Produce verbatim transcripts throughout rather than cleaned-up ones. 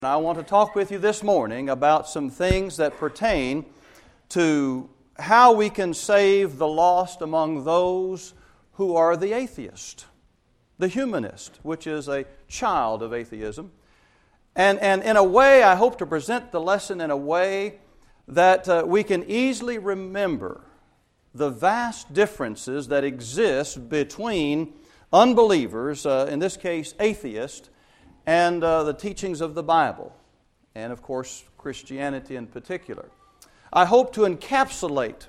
I want to talk with you this morning about some things that pertain to how we can save the lost among those who are the atheist, the humanist, which is a child of atheism. And, and in a way, I hope to present the lesson in a way that uh, we can easily remember the vast differences that exist between unbelievers, uh, in this case atheists, and uh, the teachings of the Bible, and of course Christianity in particular. I hope to encapsulate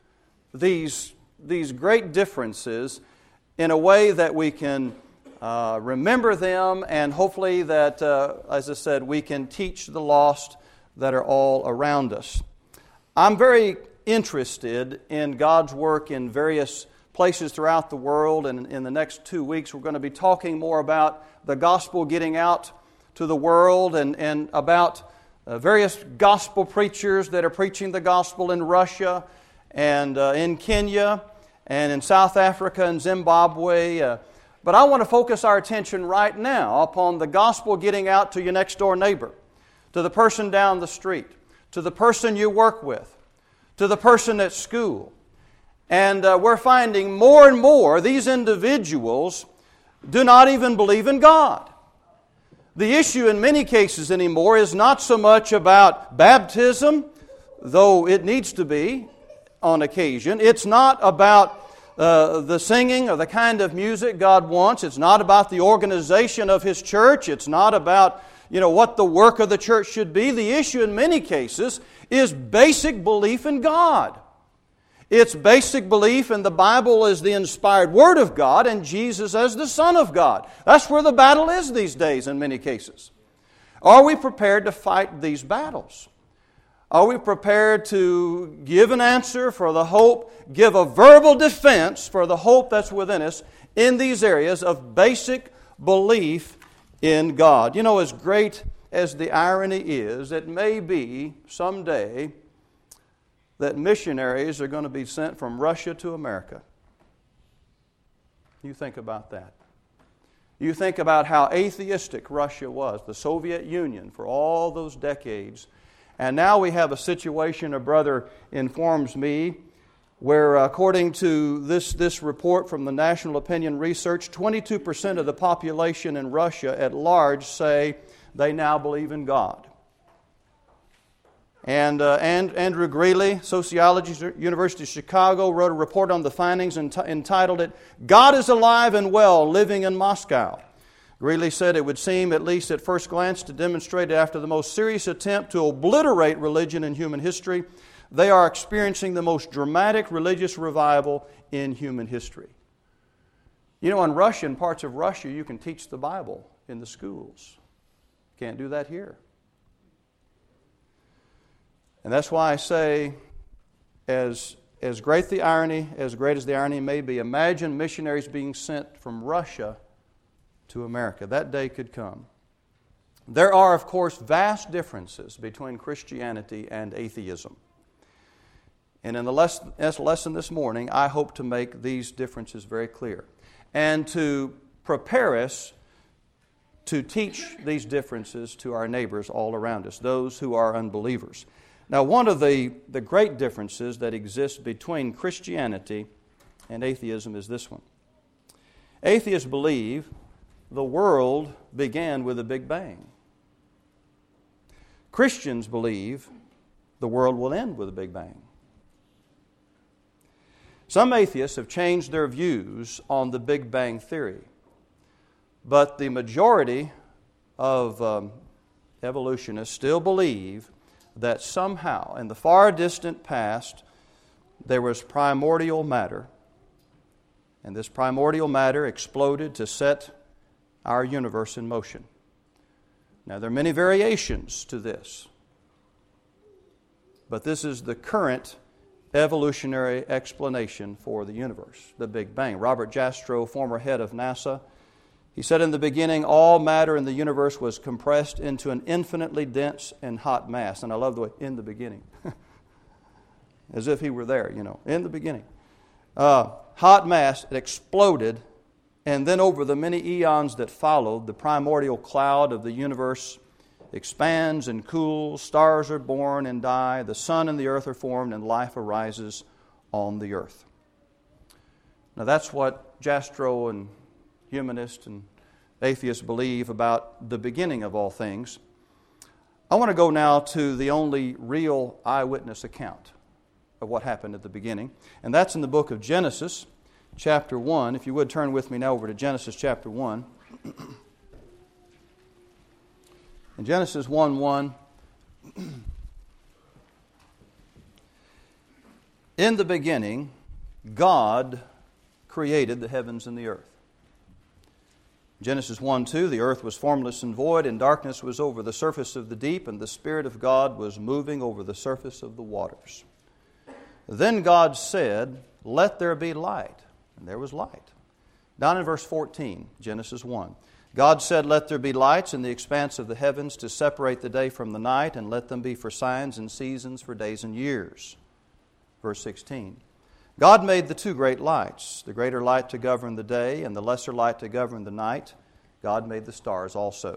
these, these great differences in a way that we can uh, remember them, and hopefully that, uh, as I said, we can teach the lost that are all around us. I'm very interested in God's work in various places throughout the world, and in the next two weeks we're going to be talking more about the gospel getting out to the world and, and about uh, various gospel preachers that are preaching the gospel in Russia and uh, in Kenya and in South Africa and Zimbabwe. Uh, but I want to focus our attention right now upon the gospel getting out to your next door neighbor, to the person down the street, to the person you work with, to the person at school. And uh, we're finding more and more these individuals do not even believe in God. The issue in many cases anymore is not so much about baptism, though it needs to be on occasion. It's not about uh, the singing or the kind of music God wants. It's not about the organization of His church. It's not about, you know, what the work of the church should be. The issue in many cases is basic belief in God. It's basic belief in the Bible as the inspired Word of God and Jesus as the Son of God. That's where the battle is these days in many cases. Are we prepared to fight these battles? Are we prepared to give an answer for the hope, give a verbal defense for the hope that's within us in these areas of basic belief in God? You know, as great as the irony is, it may be someday that missionaries are going to be sent from Russia to America. You think about that. You think about how atheistic Russia was, the Soviet Union, for all those decades. And now we have a situation, a brother informs me, where according to this, this report from the National Opinion Research, twenty-two percent of the population in Russia at large say they now believe in God. And, uh, and Andrew Greeley, sociologist at University of Chicago, wrote a report on the findings and ent- entitled it, "God is Alive and Well, Living in Moscow." Greeley said it would seem, at least at first glance, to demonstrate after the most serious attempt to obliterate religion in human history, they are experiencing the most dramatic religious revival in human history. You know, in Russia, in parts of Russia, you can teach the Bible in the schools. Can't do that here. And that's why I say, as, as great the irony, as great as the irony may be, imagine missionaries being sent from Russia to America. That day could come. There are, of course, vast differences between Christianity and atheism. And in the lesson, lesson this morning, I hope to make these differences very clear and to prepare us to teach these differences to our neighbors all around us, those who are unbelievers. Now, one of the, the great differences that exists between Christianity and atheism is this one. Atheists believe the world began with a Big Bang. Christians believe the world will end with a Big Bang. Some atheists have changed their views on the Big Bang theory, but the majority of um, evolutionists still believe that somehow, in the far distant past, there was primordial matter, and this primordial matter exploded to set our universe in motion. Now, there are many variations to this, but this is the current evolutionary explanation for the universe, the Big Bang. Robert Jastrow, former head of NASA, he said, "In the beginning, all matter in the universe was compressed into an infinitely dense and hot mass." And I love the way, "in the beginning." As if he were there, you know, in the beginning. Uh, hot mass, it exploded, and then over the many eons that followed, the primordial cloud of the universe expands and cools, stars are born and die, the sun and the earth are formed, and life arises on the earth. Now that's what Jastrow and humanists and atheists believe about the beginning of all things. I want to go now to the only real eyewitness account of what happened at the beginning, and that's in the book of Genesis, chapter one. If you would turn with me now over to Genesis chapter one. In Genesis one one, in the beginning, God created the heavens and the earth. Genesis one two, the earth was formless and void, and darkness was over the surface of the deep, and the Spirit of God was moving over the surface of the waters. Then God said, "Let there be light." And there was light. Down in verse fourteen, Genesis one. God said, "Let there be lights in the expanse of the heavens to separate the day from the night, and let them be for signs and seasons, for days and years." Verse sixteen. God made the two great lights, the greater light to govern the day and the lesser light to govern the night. God made the stars also.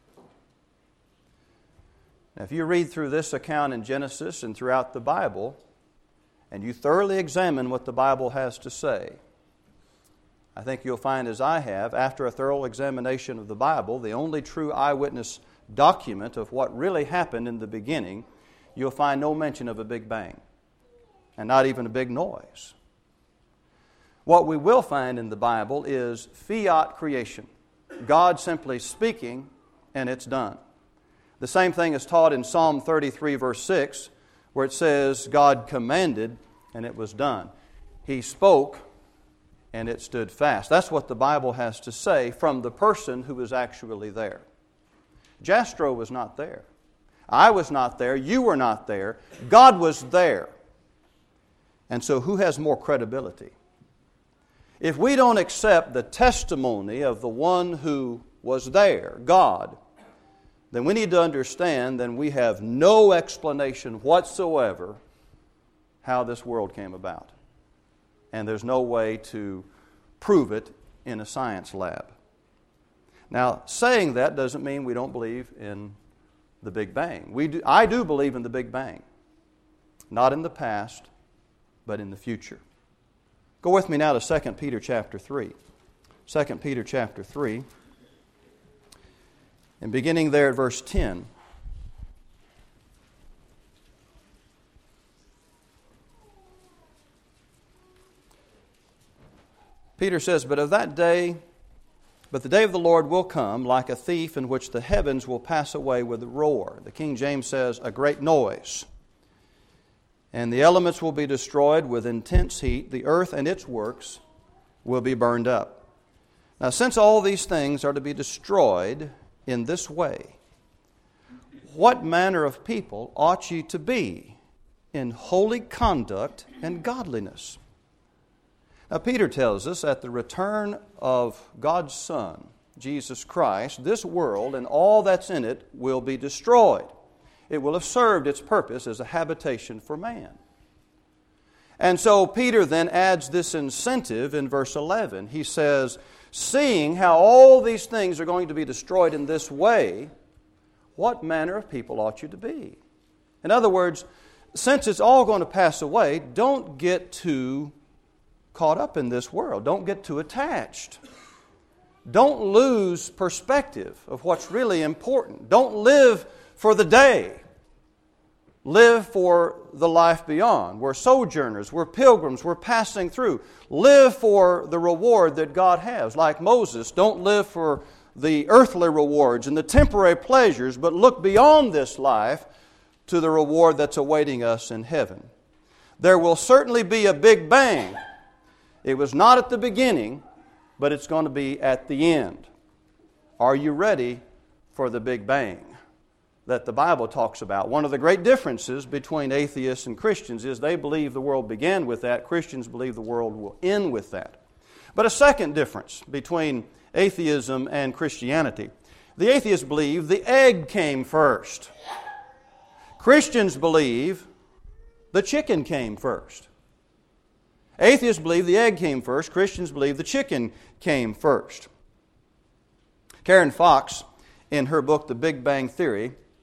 Now, if you read through this account in Genesis and throughout the Bible, and you thoroughly examine what the Bible has to say, I think you'll find, as I have, after a thorough examination of the Bible, the only true eyewitness document of what really happened in the beginning, you'll find no mention of a Big Bang, and not even a big noise. What we will find in the Bible is fiat creation, God simply speaking, and it's done. The same thing is taught in Psalm thirty-three, verse six, where it says, God commanded, and it was done. He spoke, and it stood fast. That's what the Bible has to say from the person who was actually there. Jastrow was not there. I was not there. You were not there. God was there. And so who has more credibility? If we don't accept the testimony of the one who was there, God, then we need to understand that we have no explanation whatsoever how this world came about. And there's no way to prove it in a science lab. Now, saying that doesn't mean we don't believe in the Big Bang. We do, I do believe in the Big Bang. Not in the past, but in the future. Go with me now to Second Peter chapter three. Second Peter chapter three. And beginning there at verse ten. Peter says, But of that day, but the day of the Lord will come like a thief, in which the heavens will pass away with a roar. The King James says, a great noise. And the elements will be destroyed with intense heat. The earth and its works will be burned up. Now, since all these things are to be destroyed in this way, what manner of people ought ye to be in holy conduct and godliness? Now, Peter tells us at the return of God's Son, Jesus Christ, this world and all that's in it will be destroyed. It will have served its purpose as a habitation for man. And so Peter then adds this incentive in verse eleven. He says, seeing how all these things are going to be destroyed in this way, what manner of people ought you to be? In other words, since it's all going to pass away, don't get too caught up in this world. Don't get too attached. Don't lose perspective of what's really important. Don't live for the day. Live for the life beyond. We're sojourners. We're pilgrims. We're passing through. Live for the reward that God has. Like Moses, don't live for the earthly rewards and the temporary pleasures, but look beyond this life to the reward that's awaiting us in heaven. There will certainly be a big bang. It was not at the beginning, but it's going to be at the end. Are you ready for the big bang that the Bible talks about? One of the great differences between atheists and Christians is they believe the world began with that. Christians believe the world will end with that. But a second difference between atheism and Christianity. The atheists believe the egg came first. Christians believe the chicken came first. Atheists believe the egg came first. Christians believe the chicken came first. Karen Fox, in her book, The Big Bang Theory,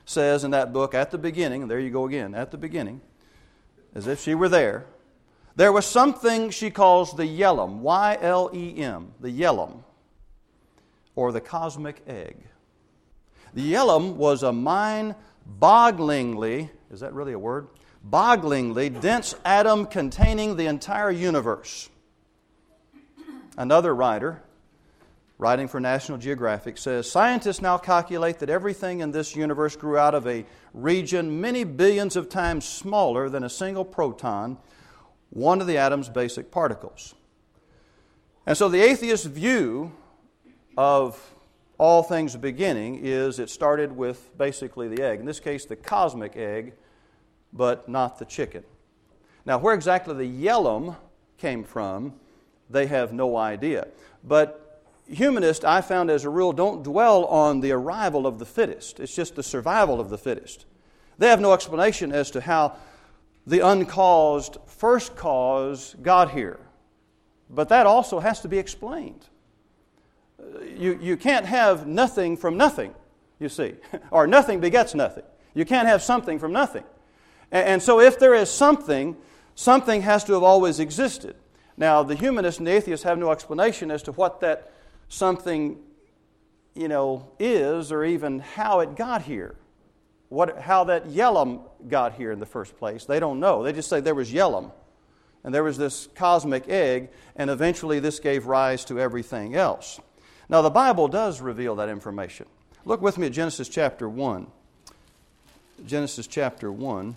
says in that book, at the beginning, and there you go again, at the beginning, as if she were there, there was something she calls the yellum, Y L E M, the yellum, or the cosmic egg. The yellum was a mind-bogglingly, is that really a word? Bogglingly dense atom containing the entire universe. Another writer, writing for National Geographic, says, scientists now calculate that everything in this universe grew out of a region many billions of times smaller than a single proton, one of the atom's basic particles. And so the atheist view of all things beginning is it started with basically the egg. In this case, the cosmic egg, but not the chicken. Now, where exactly the yellum came from, they have no idea. But humanists, I found as a rule, don't dwell on the arrival of the fittest. It's just the survival of the fittest. They have no explanation as to how the uncaused first cause got here. But that also has to be explained. You, you can't have nothing from nothing, you see. Or nothing begets nothing. You can't have something from nothing. And, and so if there is something, something has to have always existed. Now, the humanists and the atheists have no explanation as to what that something, you know, is, or even how it got here. What, how that yellum got here in the first place. They don't know. They just say there was yellum. And there was this cosmic egg, and eventually this gave rise to everything else. Now, the Bible does reveal that information. Look with me at Genesis chapter one. Genesis chapter one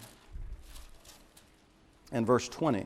and verse twenty.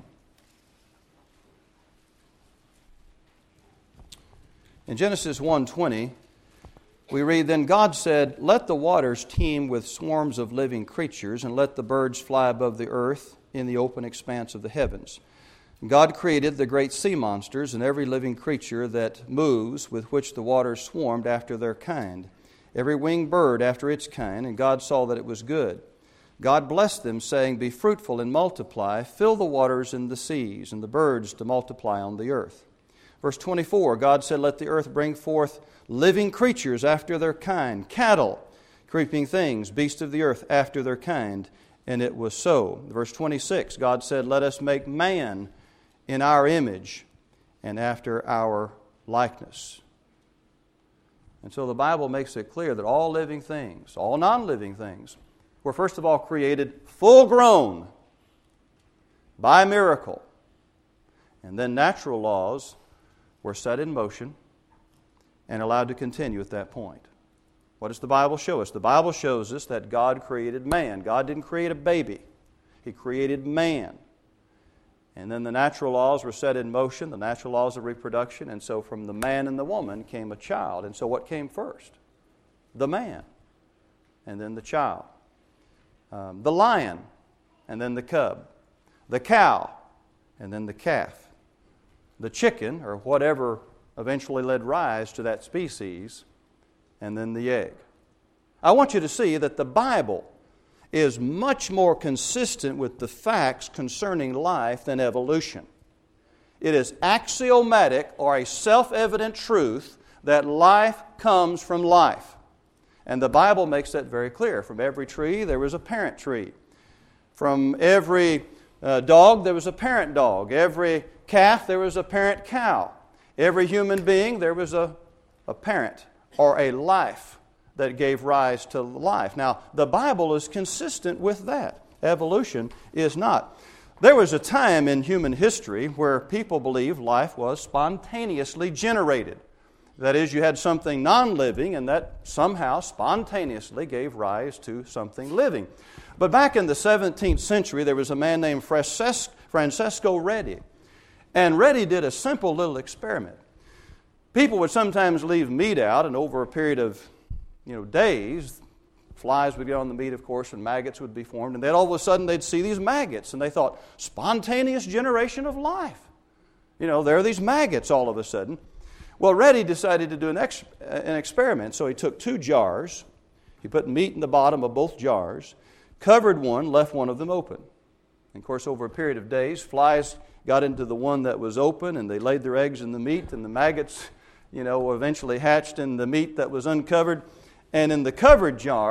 In Genesis one twenty, we read, Then God said, Let the waters teem with swarms of living creatures, and let the birds fly above the earth in the open expanse of the heavens. God created the great sea monsters and every living creature that moves, with which the waters swarmed after their kind, every winged bird after its kind, and God saw that it was good. God blessed them, saying, Be fruitful and multiply, fill the waters and the seas, and the birds to multiply on the earth. Verse twenty-four, God said, Let the earth bring forth living creatures after their kind, cattle, creeping things, beasts of the earth after their kind. And it was so. Verse twenty-six, God said, Let us make man in our image and after our likeness. And so the Bible makes it clear that all living things, all non-living things, were first of all created full grown by miracle. And then natural laws were set in motion and allowed to continue at that point. What does the Bible show us? The Bible shows us that God created man. God didn't create a baby. He created man. And then the natural laws were set in motion, the natural laws of reproduction, and so from the man and the woman came a child. And so what came first? The man, and then the child. Um, the lion, and then the cub. The cow, and then the calf. The chicken, or whatever eventually led rise to that species, and then the egg. I want you to see that the Bible is much more consistent with the facts concerning life than evolution. It is axiomatic or a self-evident truth that life comes from life. And the Bible makes that very clear. From every tree, there was a parent tree. From every uh, dog, there was a parent dog. Every calf, there was a parent cow. Every human being, there was a, a parent or a life that gave rise to life. Now, the Bible is consistent with that. Evolution is not. There was a time in human history where people believed life was spontaneously generated. That is, you had something non-living and that somehow spontaneously gave rise to something living. But back in the seventeenth century, there was a man named Francesco Redi. And Redi did a simple little experiment. People would sometimes leave meat out, and over a period of you know, days, flies would get on the meat, of course, and maggots would be formed. And then all of a sudden they'd see these maggots, and they thought, spontaneous generation of life. You know, there are these maggots all of a sudden. Well, Redi decided to do an, ex- an experiment, so he took two jars. He put meat in the bottom of both jars, covered one, left one of them open. And of course, over a period of days, flies got into the one that was open, and they laid their eggs in the meat, and the maggots, you know, eventually hatched in the meat that was uncovered. And in the covered jar,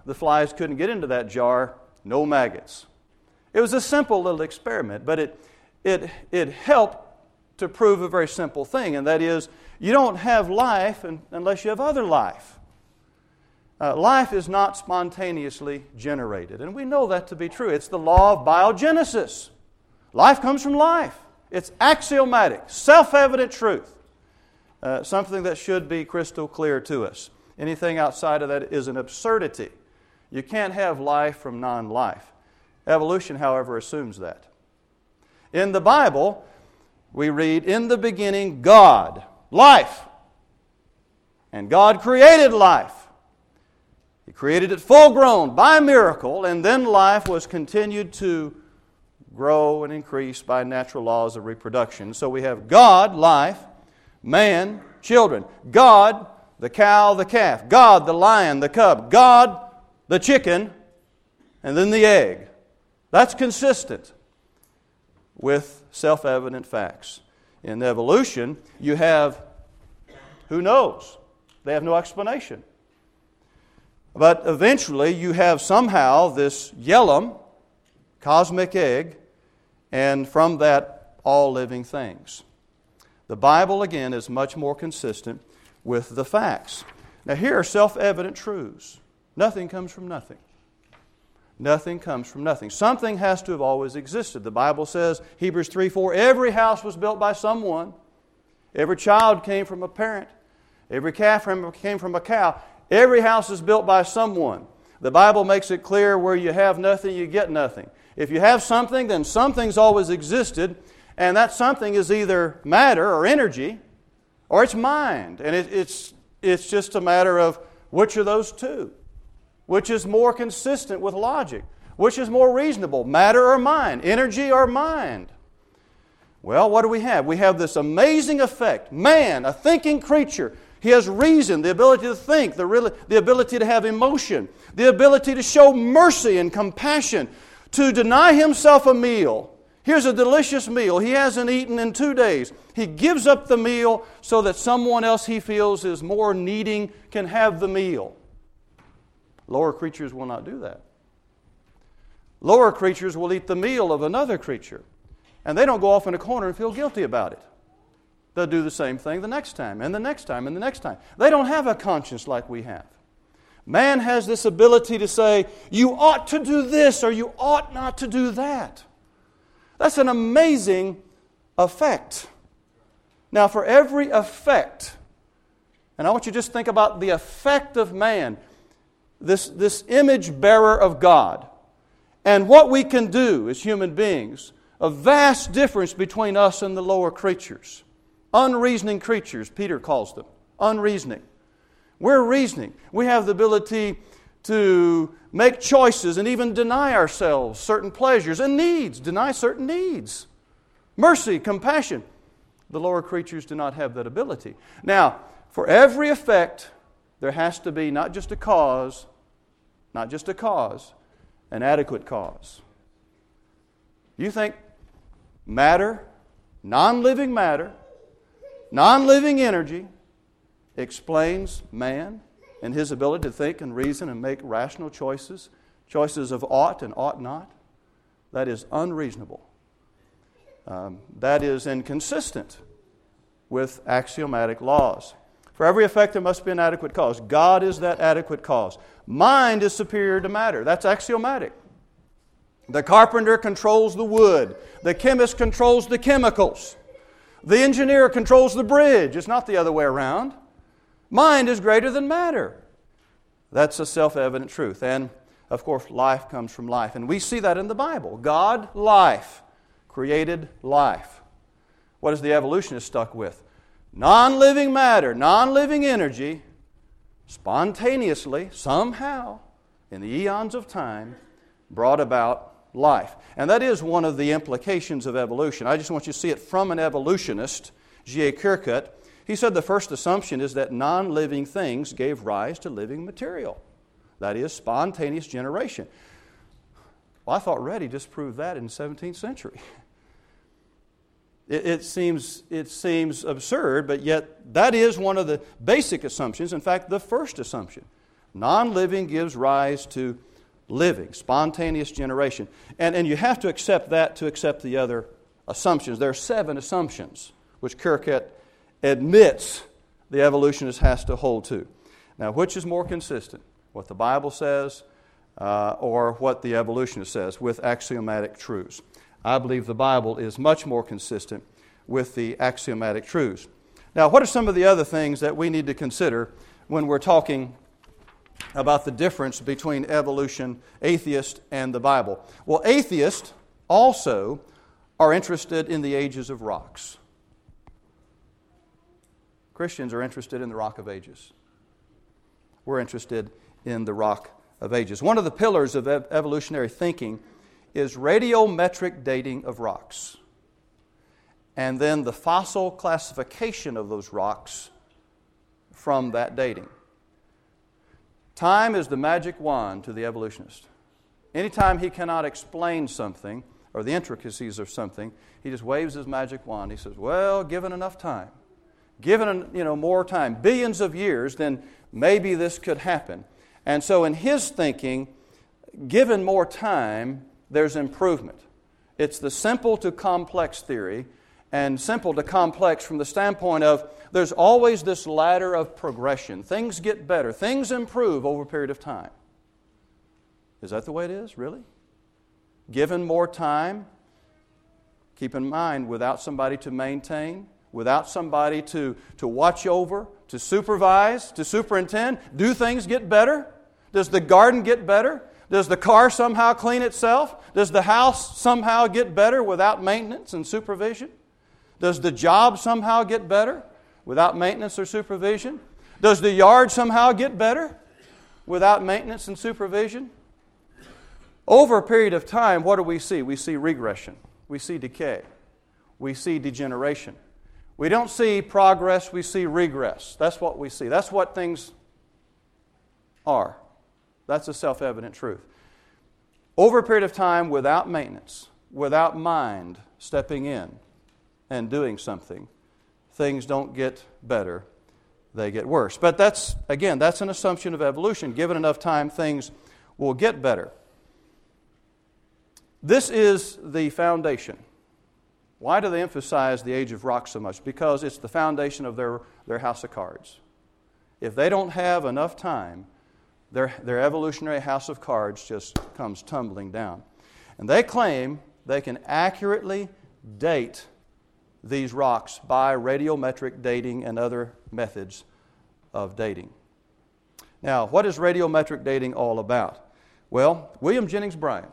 the flies couldn't get into that jar, no maggots. It was a simple little experiment, but it, it, it helped to prove a very simple thing, and that is, you don't have life unless you have other life. Uh, life is not spontaneously generated, and we know that to be true. It's the law of biogenesis. Life comes from life. It's axiomatic, self-evident truth, uh, something that should be crystal clear to us. Anything outside of that is an absurdity. You can't have life from non-life. Evolution, however, assumes that. In the Bible, we read, "In the beginning, God," life. And God created life. He created it full grown by miracle, and then life was continued to grow and increase by natural laws of reproduction. So we have God, life, man, children. God, the cow, the calf. God, the lion, the cub. God, the chicken, and then the egg. That's consistent with self-evident facts. In evolution, you have, who knows? They have no explanation. But eventually, you have somehow this yellum, cosmic egg, and from that, all living things. The Bible, again, is much more consistent with the facts. Now, here are self-evident truths. Nothing comes from nothing. Nothing comes from nothing. Something has to have always existed. The Bible says, Hebrews three four, every house was built by someone. Every child came from a parent. Every calf came from a cow. Every house is built by someone. The Bible makes it clear where you have nothing, you get nothing. If you have something, then something's always existed, and that something is either matter or energy, or it's mind. And it, it's, it's just a matter of which of those two. Which is more consistent with logic? Which is more reasonable, matter or mind, energy or mind? Well, what do we have? We have this amazing effect. Man, a thinking creature. He has reason, the ability to think, the, really, the ability to have emotion, the ability to show mercy and compassion, to deny himself a meal. Here's a delicious meal. He hasn't eaten in two days. He gives up the meal so that someone else he feels is more needing can have the meal. Lower creatures will not do that. Lower creatures will eat the meal of another creature, and they don't go off in a corner and feel guilty about it. They'll do the same thing the next time, and the next time, and the next time. They don't have a conscience like we have. Man has this ability to say, you ought to do this, or you ought not to do that. That's an amazing effect. Now, for every effect, and I want you to just think about the effect of man, this, this image bearer of God, and what we can do as human beings, a vast difference between us and the lower creatures. Unreasoning creatures, Peter calls them. Unreasoning. We're reasoning. We have the ability to make choices and even deny ourselves certain pleasures and needs. Deny certain needs. Mercy, compassion. The lower creatures do not have that ability. Now, for every effect, there has to be not just a cause, not just a cause, an adequate cause. You think matter, non-living matter, non-living energy explains man and his ability to think and reason and make rational choices, choices of ought and ought not? That is unreasonable. Um, that is inconsistent with axiomatic laws. For every effect, there must be an adequate cause. God is that adequate cause. Mind is superior to matter. That's axiomatic. The carpenter controls the wood. The chemist controls the chemicals. The engineer controls the bridge. It's not the other way around. Mind is greater than matter. That's a self-evident truth. And, of course, life comes from life. And we see that in the Bible. God, life, created life. What is the evolutionist stuck with? Non-living matter, non-living energy, spontaneously, somehow, in the eons of time, brought about life. And that is one of the implications of evolution. I just want you to see it from an evolutionist, G A Kierkegaard. He said the first assumption is that non-living things gave rise to living material. That is, spontaneous generation. Well, I thought Reddy disproved that in the seventeenth century. It, it, seems, it seems absurd, but yet that is one of the basic assumptions. In fact, the first assumption. Non-living gives rise to living, spontaneous generation. And, and you have to accept that to accept the other assumptions. There are seven assumptions which Kierkegaard admits the evolutionist has to hold to. Now, which is more consistent? What the Bible says uh, or what the evolutionist says with axiomatic truths? I believe the Bible is much more consistent with the axiomatic truths. Now, what are some of the other things that we need to consider when we're talking about the difference between evolution, atheist, and the Bible? Well, atheists also are interested in the ages of rocks. Christians are interested in the rock of ages. We're interested in the rock of ages. One of the pillars of ev- evolutionary thinking is radiometric dating of rocks, and then the fossil classification of those rocks from that dating. Time is the magic wand to the evolutionist. Anytime he cannot explain something or the intricacies of something, he just waves his magic wand. He says, well, given enough time, given you know more time, billions of years, then maybe this could happen. And so in his thinking, given more time, there's improvement. It's the simple to complex theory, and simple to complex from the standpoint of there's always this ladder of progression. Things get better. Things improve over a period of time. Is that the way it is, really? Given more time, keep in mind, without somebody to maintain, without somebody to, to watch over, to supervise, to superintend, do things get better? Does the garden get better? Does the car somehow clean itself? Does the house somehow get better without maintenance and supervision? Does the job somehow get better without maintenance or supervision? Does the yard somehow get better without maintenance and supervision? Over a period of time, what do we see? We see regression. We see decay. We see degeneration. We don't see progress, we see regress. That's what we see. That's what things are. That's a self-evident truth. Over a period of time, without maintenance, without mind stepping in and doing something, things don't get better, they get worse. But that's, again, that's an assumption of evolution. Given enough time, things will get better. This is the foundation. Why do they emphasize the age of rocks so much? Because it's the foundation of their, their house of cards. If they don't have enough time, their, their evolutionary house of cards just comes tumbling down. And they claim they can accurately date these rocks by radiometric dating and other methods of dating. Now, what is radiometric dating all about? Well, William Jennings Bryan,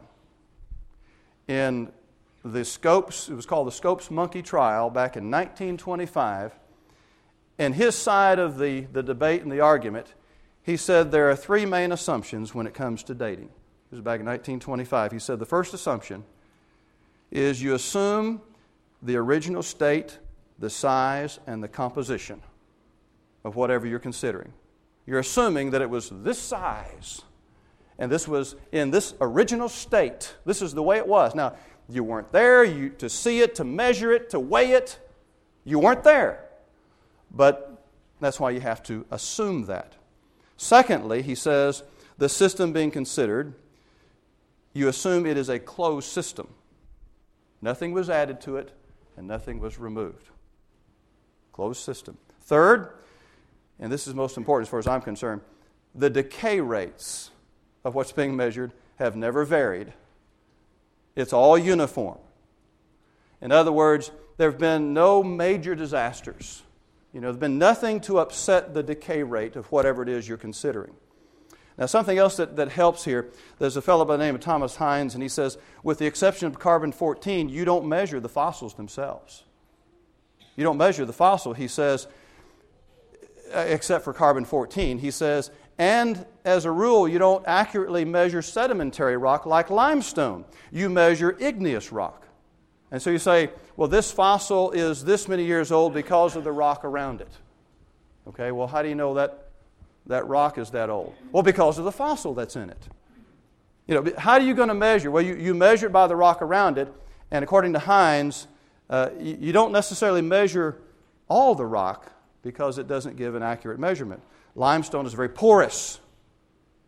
in the Scopes, it was called the Scopes Monkey Trial back in nineteen twenty-five, in his side of the, the debate and the argument, he said there are three main assumptions when it comes to dating. This was back in nineteen twenty-five. He said the first assumption is you assume the original state, the size, and the composition of whatever you're considering. You're assuming that it was this size, and this was in this original state. This is the way it was. Now, you weren't there you, to see it, to measure it, to weigh it. You weren't there. But that's why you have to assume that. Secondly, he says, the system being considered, you assume it is a closed system. Nothing was added to it, and nothing was removed. Closed system. Third, and this is most important as far as I'm concerned, the decay rates of what's being measured have never varied. It's all uniform. In other words, there have been no major disasters. You know, there's been nothing to upset the decay rate of whatever it is you're considering. Now, something else that, that helps here, there's a fellow by the name of Thomas Hines, and he says, with the exception of carbon fourteen, you don't measure the fossils themselves. You don't measure the fossil, he says, except for carbon fourteen. He says, and as a rule, you don't accurately measure sedimentary rock like limestone. You measure igneous rock. And so you say, well, this fossil is this many years old because of the rock around it. Okay, well, how do you know that that rock is that old? Well, because of the fossil that's in it. You know, how are you going to measure? Well, you, you measure it by the rock around it, and according to Hines, uh, you, you don't necessarily measure all the rock because it doesn't give an accurate measurement. Limestone is very porous.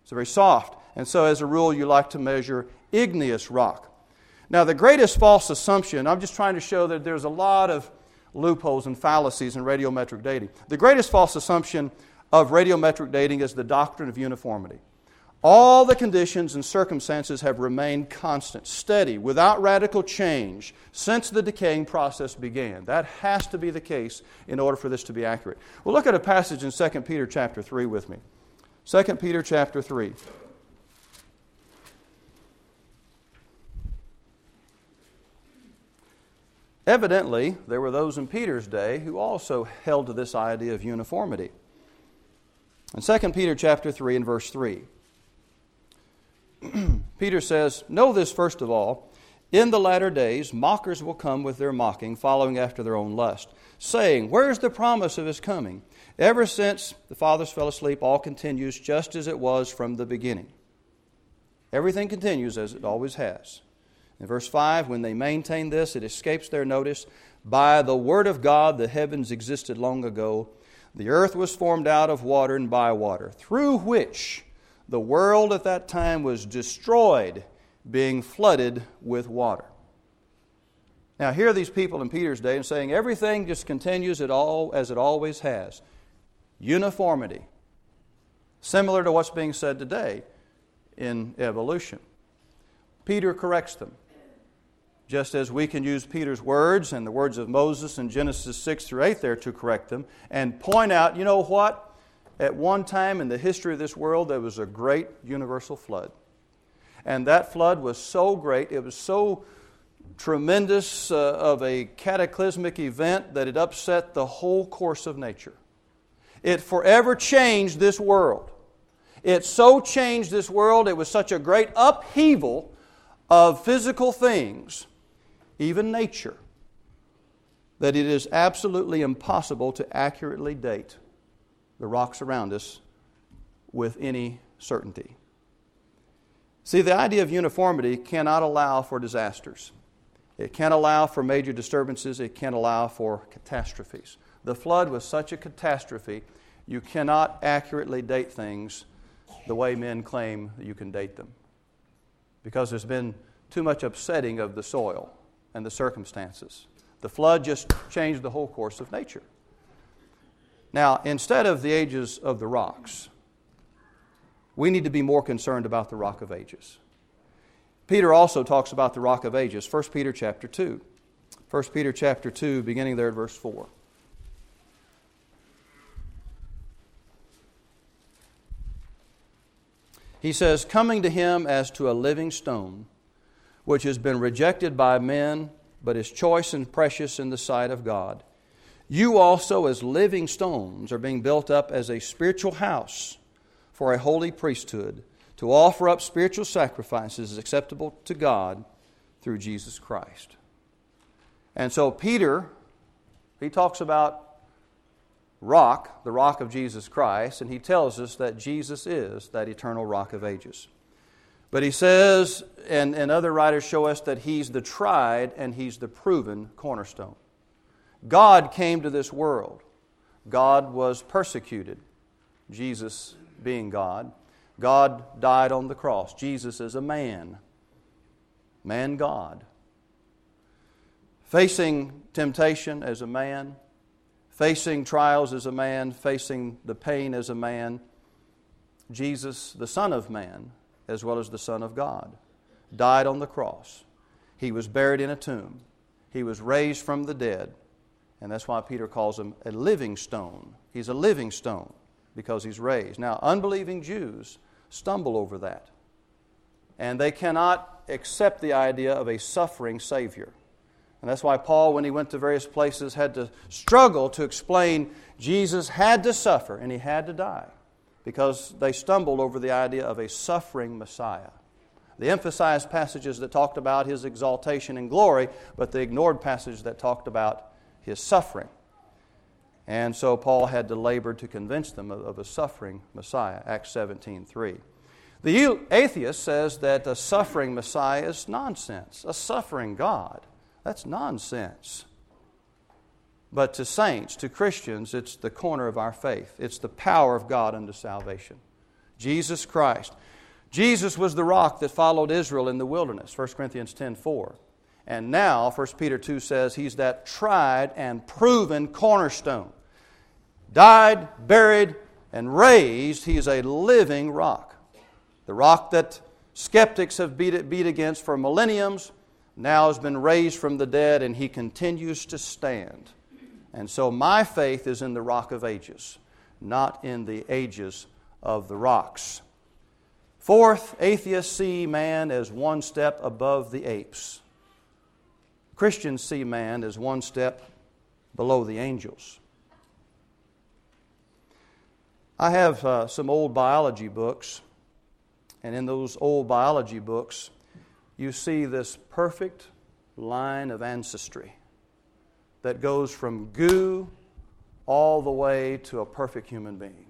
It's very soft. And so as a rule, you like to measure igneous rock. Now, the greatest false assumption, I'm just trying to show that there's a lot of loopholes and fallacies in radiometric dating. The greatest false assumption of radiometric dating is the doctrine of uniformity. All the conditions and circumstances have remained constant, steady, without radical change since the decaying process began. That has to be the case in order for this to be accurate. Well, look at a passage in Second Peter chapter three with me. Second Peter chapter three. Evidently, there were those in Peter's day who also held to this idea of uniformity. In Second Peter chapter three and verse three, Peter says, "Know this first of all, in the latter days mockers will come with their mocking, following after their own lust, saying, 'Where is the promise of His coming?' Ever since the fathers fell asleep, all continues just as it was from the beginning." Everything continues as it always has. In verse five, when they maintain this, it escapes their notice. "By the word of God the heavens existed long ago. The earth was formed out of water and by water, through which the world at that time was destroyed, being flooded with water." Now, here are these people in Peter's day and saying everything just continues it all as it always has. Uniformity. Similar to what's being said today in evolution. Peter corrects them. Just as we can use Peter's words and the words of Moses in Genesis six through eight there to correct them and point out, you know what? At one time in the history of this world, there was a great universal flood. And that flood was so great, it was so tremendous uh, of a cataclysmic event that it upset the whole course of nature. It forever changed this world. It so changed this world, it was such a great upheaval of physical things, even nature, that it is absolutely impossible to accurately date the rocks around us with any certainty. See, the idea of uniformity cannot allow for disasters. It can't allow for major disturbances. It can't allow for catastrophes. The flood was such a catastrophe, you cannot accurately date things the way men claim that you can date them, because there's been too much upsetting of the soil and the circumstances. The flood just changed the whole course of nature. Now, instead of the ages of the rocks, we need to be more concerned about the rock of ages. Peter also talks about the rock of ages. First Peter chapter two. First Peter chapter two, beginning there at verse four. He says, "Coming to Him as to a living stone, which has been rejected by men, but is choice and precious in the sight of God. You also, as living stones, are being built up as a spiritual house for a holy priesthood, to offer up spiritual sacrifices acceptable to God through Jesus Christ." And so Peter, he talks about rock, the rock of Jesus Christ, and he tells us that Jesus is that eternal rock of ages. But he says, and, and other writers show us that He's the tried and He's the proven cornerstone. God came to this world. God was persecuted. Jesus being God. God died on the cross. Jesus is a man. Man God. Facing temptation as a man. Facing trials as a man. Facing the pain as a man. Jesus, the Son of Man, as well as the Son of God, died on the cross. He was buried in a tomb. He was raised from the dead. And that's why Peter calls Him a living stone. He's a living stone because He's raised. Now, unbelieving Jews stumble over that. And they cannot accept the idea of a suffering Savior. And that's why Paul, when he went to various places, had to struggle to explain Jesus had to suffer and He had to die, because they stumbled over the idea of a suffering Messiah. They emphasized passages that talked about His exaltation and glory, but they ignored passages that talked about His suffering. And so Paul had to labor to convince them of, of a suffering Messiah, Acts seventeen three. The atheist says that a suffering Messiah is nonsense. A suffering God, that's nonsense. But to saints, to Christians, it's the corner of our faith. It's the power of God unto salvation. Jesus Christ. Jesus was the rock that followed Israel in the wilderness, First Corinthians ten four. And now, First Peter two says, He's that tried and proven cornerstone. Died, buried, and raised, He is a living rock. The rock that skeptics have beat, beat against for millenniums now has been raised from the dead, and He continues to stand. And so my faith is in the Rock of Ages, not in the ages of the rocks. Fourth, atheists see man as one step above the apes. Christians see man as one step below the angels. I have uh, some old biology books, and in those old biology books, you see this perfect line of ancestry that goes from goo all the way to a perfect human being.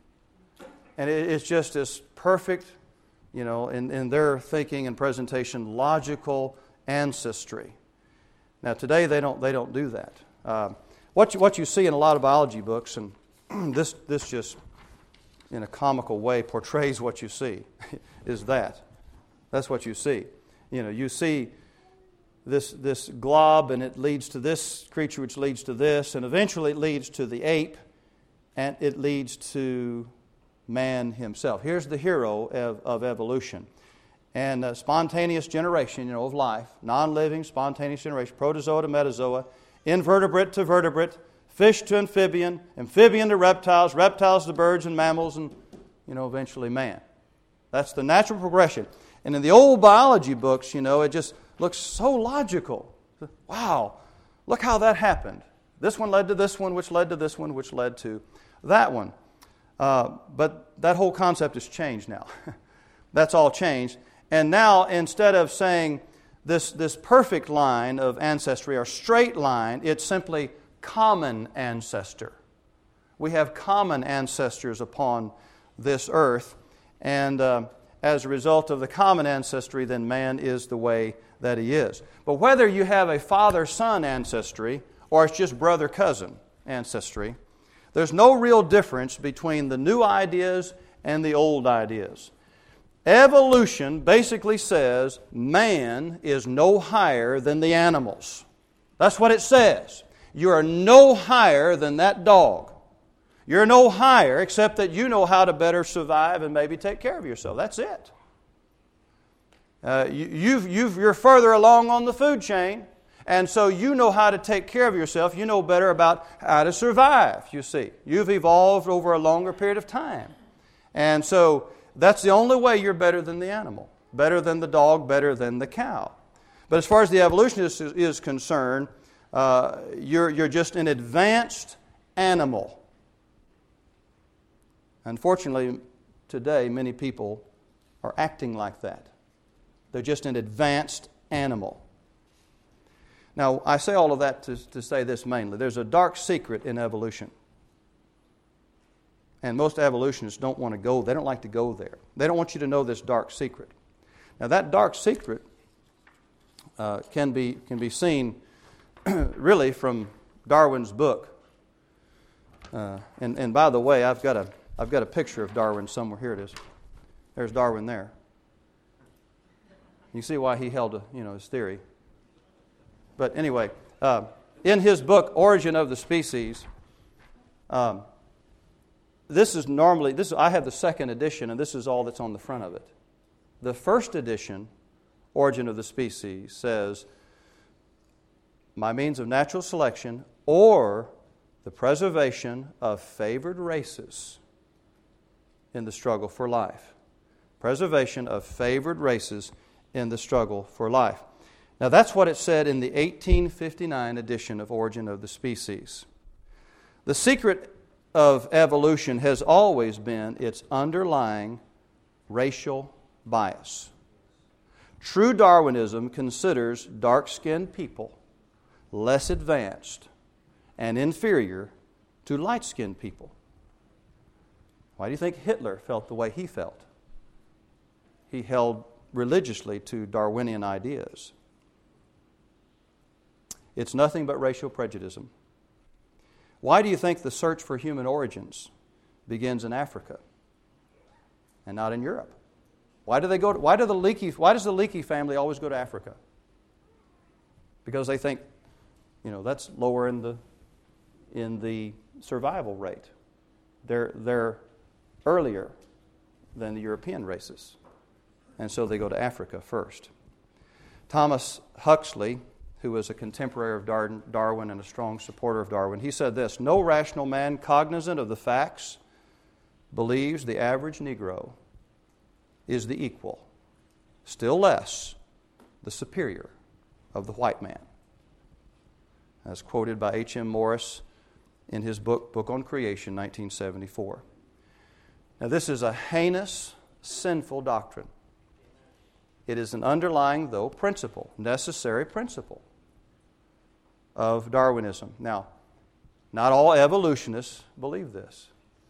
And it, it's just this perfect, you know, in, in their thinking and presentation, logical ancestry. Now today they don't they don't do that. Uh, what you, what you see in a lot of biology books, and this this just in a comical way portrays what you see, is that. That's what you see. You know, you see this this glob, and it leads to this creature, which leads to this, and eventually it leads to the ape, and it leads to man himself. Here's the hero of, of evolution. And uh, spontaneous generation, you know, of life, non-living, spontaneous generation, protozoa to metazoa, invertebrate to vertebrate, fish to amphibian, amphibian to reptiles, reptiles to birds and mammals, and, you know, eventually man. That's the natural progression. And in the old biology books, you know, it just looks so logical. Wow, look how that happened. This one led to this one, which led to this one, which led to that one. Uh, but that whole concept has changed now. That's all changed. And now, instead of saying this, this perfect line of ancestry or straight line, it's simply common ancestor. We have common ancestors upon this earth. And uh, as a result of the common ancestry, then man is the way that he is. But whether you have a father-son ancestry or it's just brother-cousin ancestry, there's no real difference between the new ideas and the old ideas. Evolution basically says man is no higher than the animals. That's what it says. You are no higher than that dog. You're no higher except that you know how to better survive and maybe take care of yourself. That's it. Uh, you, you've, you've, you're further along on the food chain, and so you know how to take care of yourself. You know better about how to survive, you see. You've evolved over a longer period of time. And so that's the only way you're better than the animal, better than the dog, better than the cow. But as far as the evolutionist is, is concerned, uh, you're, you're just an advanced animal. Unfortunately, today, many people are acting like that. They're just an advanced animal. Now, I say all of that to, to say this mainly. There's a dark secret in evolution. And most evolutionists don't want to go, they don't like to go there. They don't want you to know this dark secret. Now that dark secret uh, can be can be seen really from Darwin's book. Uh, and, and by the way, I've got a I've got a picture of Darwin somewhere. Here it is. There's Darwin there. You see why he held a, you know, his theory. But anyway, uh, in his book, Origin of the Species, um, This is normally, this I have the second edition, and this is all that's on the front of it. The first edition, Origin of the Species, says, by means of natural selection or the preservation of favored races in the struggle for life. Preservation of favored races in the struggle for life. Now that's what it said in the eighteen fifty-nine edition of Origin of the Species. The secret of evolution has always been its underlying racial bias. True Darwinism considers dark-skinned people less advanced and inferior to light-skinned people. Why do you think Hitler felt the way he felt? He held religiously to Darwinian ideas. It's nothing but racial prejudice. Why do you think the search for human origins begins in Africa? and not in Europe? Why do they go? To, why do the Leakey? Why does the Leakey family always go to Africa? Because they think, you know, that's lower in the in the survival rate. They're they're earlier than the European races, and so they go to Africa first. Thomas Huxley, who was a contemporary of Darwin and a strong supporter of Darwin, he said this: "No rational man cognizant of the facts believes the average Negro is the equal, still less the superior of the white man." As quoted by H M Morris in his book, Book on Creation, nineteen seventy-four. Now, this is a heinous, sinful doctrine. It is an underlying, though, principle, necessary principle of Darwinism. Now, not all evolutionists believe this,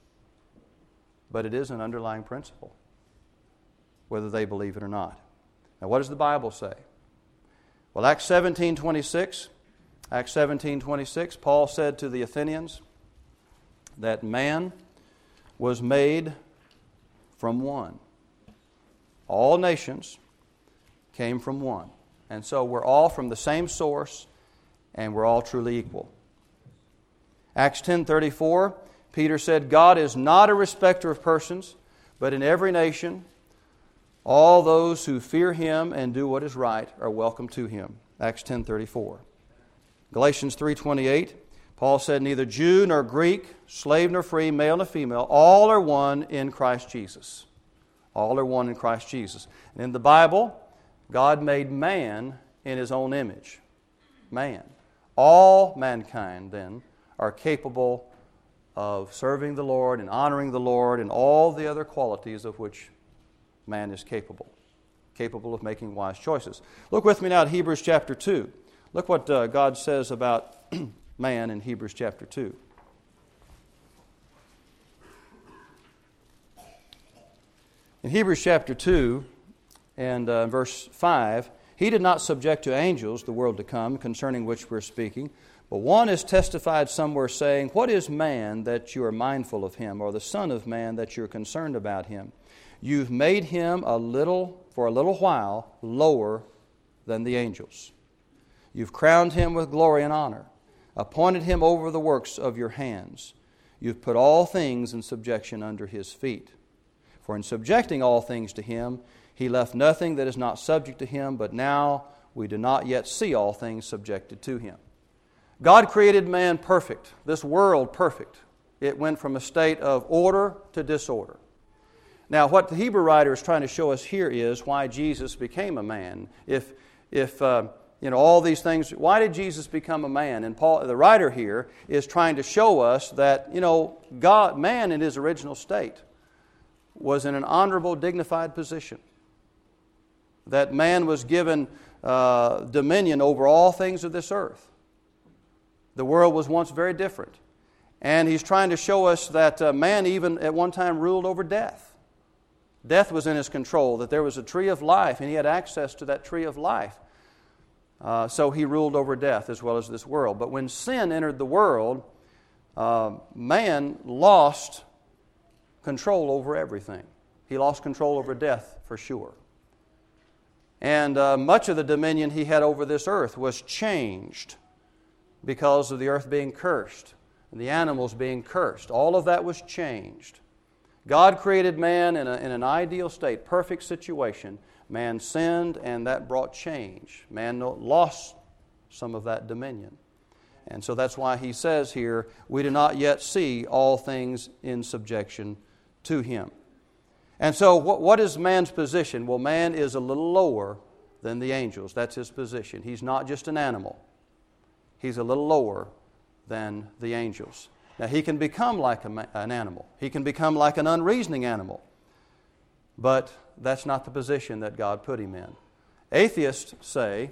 but it is an underlying principle, whether they believe it or not. Now, what does the Bible say? Well, Acts seventeen twenty-six, Acts seventeen twenty-six, Paul said to the Athenians that man was made from one. All nations came from one. And so we're all from the same source, and we're all truly equal. Acts ten thirty-four, Peter said, "God is not a respecter of persons, but in every nation all those who fear Him and do what is right are welcome to Him." Acts ten thirty-four. Galatians three twenty-eight, Paul said, "Neither Jew nor Greek, slave nor free, male nor female, all are one in Christ Jesus." All are one in Christ Jesus. And in the Bible, God made man in His own image. Man. All mankind, then, are capable of serving the Lord and honoring the Lord and all the other qualities of which man is capable. Capable of making wise choices. Look with me now at Hebrews chapter two. Look what uh, God says about man in Hebrews chapter two. In Hebrews chapter two and uh, verse five, "He did not subject to angels the world to come, concerning which we're speaking, but one is testified somewhere, saying, What is man that you are mindful of him, or the son of man that you're concerned about him? You've made him a little, for a little while, lower than the angels. You've crowned him with glory and honor, appointed him over the works of your hands. You've put all things in subjection under his feet. For in subjecting all things to him, he left nothing that is not subject to him, but now we do not yet see all things subjected to him." God created man perfect, this world perfect. It went from a state of order to disorder. Now, what the Hebrew writer is trying to show us here is why Jesus became a man. If, if uh, you know, all these things, why did Jesus become a man? And Paul, the writer here, is trying to show us that, you know, God, man in his original state was in an honorable, dignified position. That man was given uh, dominion over all things of this earth. The world was once very different. And he's trying to show us that uh, man even at one time ruled over death. Death was in his control, that there was a tree of life, and he had access to that tree of life. Uh, so he ruled over death as well as this world. But when sin entered the world, uh, man lost control over everything. He lost control over death for sure. And uh, much of the dominion he had over this earth was changed because of the earth being cursed and the animals being cursed. All of that was changed. God created man in, a, in an ideal state, perfect situation. Man sinned, and that brought change. Man lost some of that dominion. And so that's why he says here, we do not yet see all things in subjection to him. And so what, what is man's position? Well, man is a little lower than the angels. That's his position. He's not just an animal. He's a little lower than the angels. Now, he can become like a, an animal. He can become like an unreasoning animal. But that's not the position that God put him in. Atheists say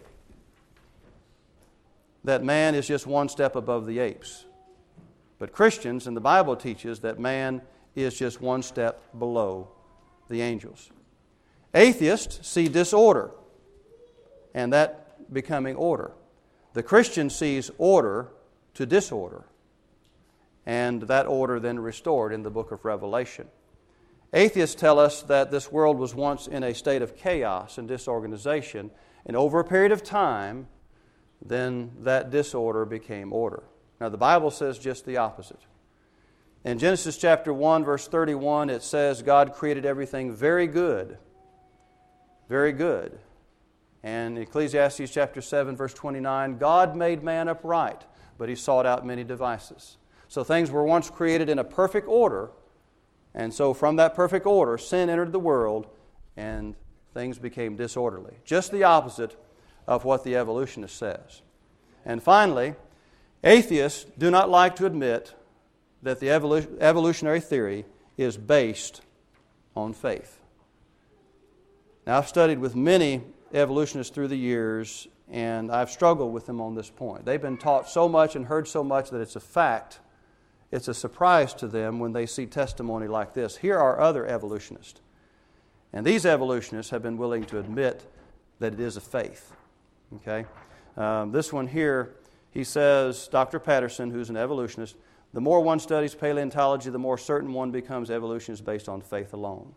that man is just one step above the apes. But Christians, and the Bible teaches that man is just one step below the angels. Atheists see disorder, and that becoming order. The Christian sees order to disorder, and that order then restored in the book of Revelation. Atheists tell us that this world was once in a state of chaos and disorganization, and over a period of time, then that disorder became order. Now, the Bible says just the opposite. In Genesis chapter one, verse thirty-one, it says, God created everything very good. Very good. And Ecclesiastes chapter seven, verse twenty-nine, God made man upright, but he sought out many devices. So things were once created in a perfect order, and so from that perfect order, sin entered the world, and things became disorderly. Just the opposite of what the evolutionist says. And finally, atheists do not like to admit that the evolu- evolutionary theory is based on faith. Now, I've studied with many evolutionists through the years, and I've struggled with them on this point. They've been taught so much and heard so much that it's a fact. It's a surprise to them when they see testimony like this. Here are other evolutionists. And these evolutionists have been willing to admit that it is a faith. Okay? Um, this one here, he says, Doctor Patterson, who's an evolutionist, the more one studies paleontology, the more certain one becomes evolution is based on faith alone.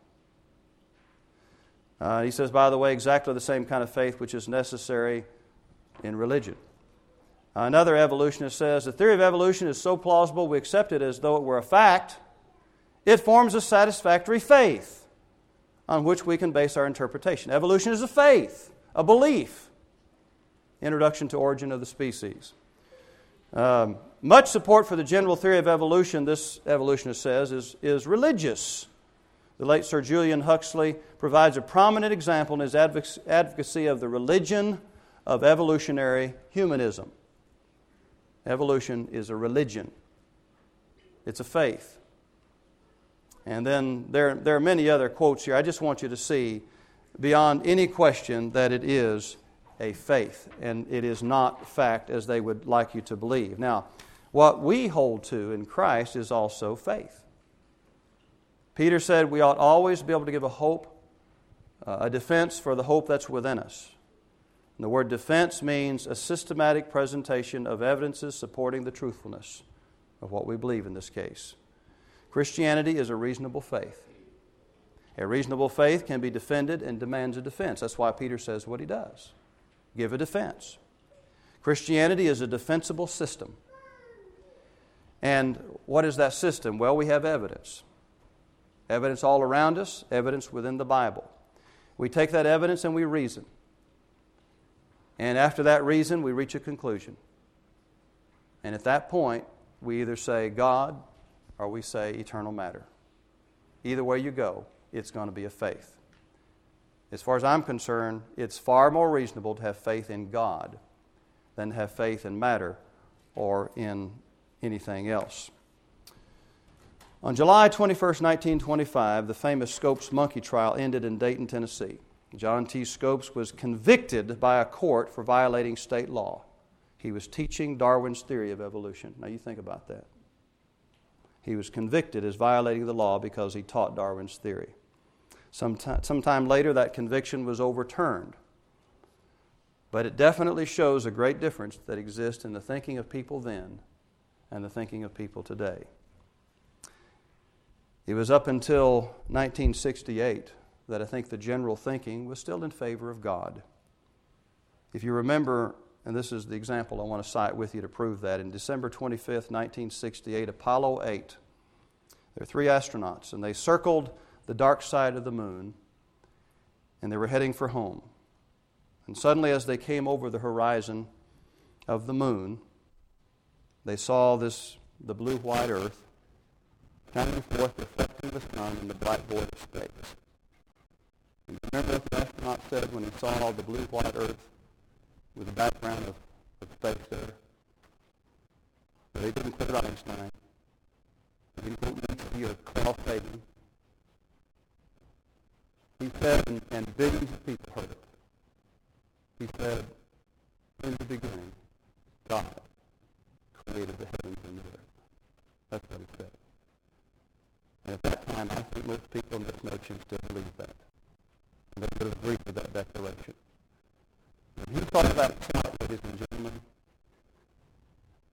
Uh, he says, by the way, exactly the same kind of faith which is necessary in religion. Another evolutionist says, the theory of evolution is so plausible we accept it as though it were a fact. It forms a satisfactory faith on which we can base our interpretation. Evolution is a faith, a belief. Introduction to Origin of the Species. Um, much support for the general theory of evolution, this evolutionist says, is, is religious. The late Sir Julian Huxley provides a prominent example in his advocacy of the religion of evolutionary humanism. Evolution is a religion. It's a faith. And then there, there are many other quotes here. I just want you to see beyond any question that it is a faith, and it is not fact as they would like you to believe. Now, what we hold to in Christ is also faith. Peter said we ought always be able to give a hope, uh, a defense for the hope that's within us. And the word defense means a systematic presentation of evidences supporting the truthfulness of what we believe in this case. Christianity is a reasonable faith. A reasonable faith can be defended and demands a defense. That's why Peter says what he does. Give a defense. Christianity is a defensible system. And what is that system? Well, we have evidence. Evidence all around us, evidence within the Bible. We take that evidence and we reason. And after that reason, we reach a conclusion. And at that point, we either say God or we say eternal matter. Either way you go, it's going to be a faith. As far as I'm concerned, it's far more reasonable to have faith in God than to have faith in matter or in anything else. On July twenty-first, nineteen twenty-five, the famous Scopes monkey trial ended in Dayton, Tennessee. John T. Scopes was convicted by a court for violating state law. He was teaching Darwin's theory of evolution. Now you think about that. He was convicted as violating the law because he taught Darwin's theory. Sometime, sometime later, that conviction was overturned. But it definitely shows a great difference that exists in the thinking of people then and the thinking of people today. It was up until nineteen sixty-eight that I think the general thinking was still in favor of God. If you remember, and this is the example I want to cite with you to prove that, in December twenty-fifth, nineteen sixty-eight, Apollo eight, there were three astronauts, and they circled the dark side of the moon, and they were heading for home. And suddenly, as they came over the horizon of the moon, they saw this, the blue-white Earth, shining forth, reflecting the sun in the bright void of space. And remember what the astronaut said when he saw the blue-white Earth with the background of, of space there? They didn't quote Einstein. They didn't quote Nietzsche or Carl Sagan. He said, and, and billions of people heard it. He said, in the beginning, God created the heavens and the earth. That's what he said. And at that time, I think most people in this nation still believe that. And they would agree with that declaration. When he talked about smart, ladies and